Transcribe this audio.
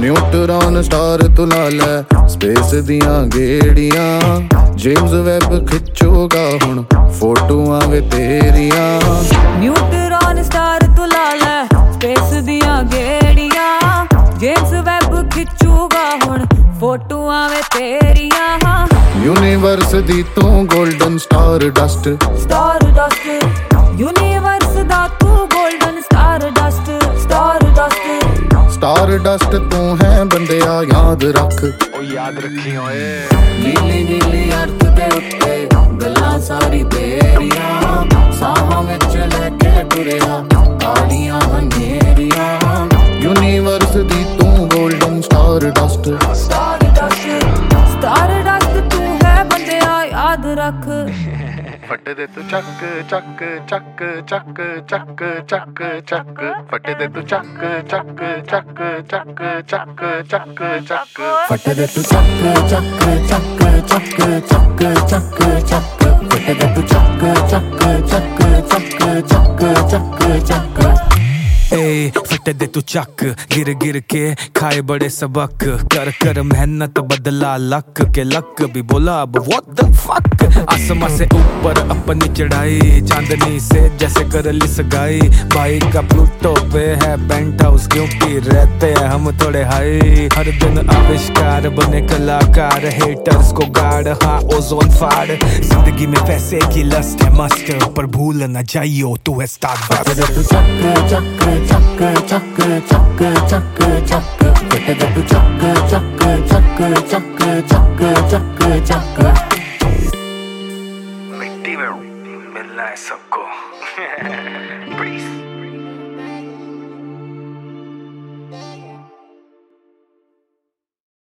neutron star तू ला लै space दियां गेड़ियां जेम्स वेब खिचोगा हुण फोटोआं वे तेरियां न्यूट्रॉन स्टार तू ला लै स्पेस दियां गेड़ियां जेम्स वेब खिचूगा हुण फोटोआं वे तेरियां यूनिवर्स दी तू गोल्डन स्टार डस्ट यूनिवर्स दा तू गोल्डन स्टार डस्ट तू है बंदिया याद रख ओ याद रखी ओए नीली नीली अर्थ दे उत्ते गल्लां सारी तेरियां साहां विच लेके टुरिया कालियां हनेरियां यूनिवर्स दी तू गोल्डन स्टार डस्ट तू है बंदिया याद रख फटे दे तू चक चक चक चक चक चक चक फटे दे तू चक चक चक चक चक चक चक फटे दे तू चक चक चक चक चक चक चक फटे दे तू चक चक चक चक चक चक चक ए फटे दे तू चक गिर गिर के खाए बड़े सबक कर कर मेहनत बदला लक के लक भी बोला अब व्हाट द फक आसमां से ऊपर अपनी चढ़ाई चांदनी से जैसे कर ली सगाई भाई का प्लूटो पे है पेंट हाउस क्योंकि रहते हैं हम थोड़े हाई हर दिन आविष्कार बने कलाकार हेटर्स को गाड़ हाँ ओजोन फाड़ जिंदगी में पैसे की लस्ट है मस्त पर भूल न जाइयो तू है स्टार चक चक चक चक चक फटे दे तू चक चक चक चक चक चक चक मिट्टी में मिलना है सबको